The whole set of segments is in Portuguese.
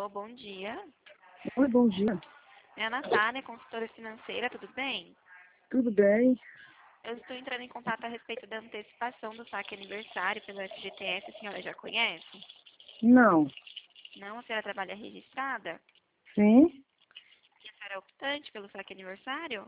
Alô, bom dia. Oi, bom dia. É a Natália, consultora financeira, tudo bem? Tudo bem? Eu estou entrando em contato a respeito da antecipação do saque aniversário pelo FGTS. A senhora já conhece? Não. Não, a senhora trabalha registrada? Sim? E a senhora é optante pelo saque aniversário?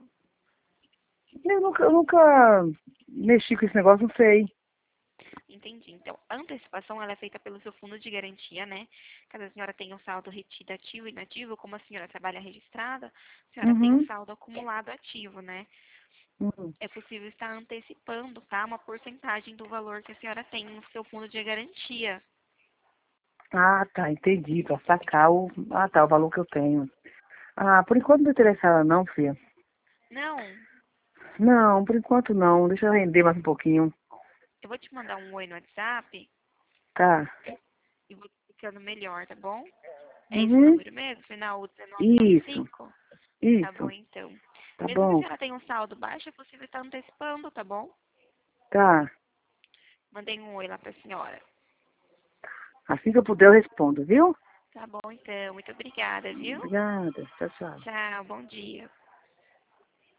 Eu nunca mexi com esse negócio, não sei. Entendi. Então, a antecipação ela é feita pelo seu fundo de garantia, né? Caso a senhora tenha um saldo retido ativo e inativo, como a senhora trabalha registrada, a senhora tem um Uhum. saldo acumulado ativo, né? Uhum. É possível estar antecipando, tá? Uma porcentagem do valor que a senhora tem no seu fundo de garantia. Ah, tá, entendi. Pra sacar o valor que eu tenho. Ah, por enquanto não tô interessada não, filha. Não, Não, por enquanto não. Deixa eu render mais um pouquinho. eu vou te mandar um oi no WhatsApp Tá. e vou explicando melhor, tá bom? É esse Uhum. número mesmo? Final Isso, 1995? Tá bom, isso. então. Tá Mesmo que a bom. senhora tenha um saldo baixo, é possível estar antecipando, tá bom? Tá. Mandei um oi lá pra senhora. Assim que eu puder eu respondo, viu? Tá bom, então. Muito obrigada, viu? Obrigada. Tchau, tchau. Tchau, bom dia.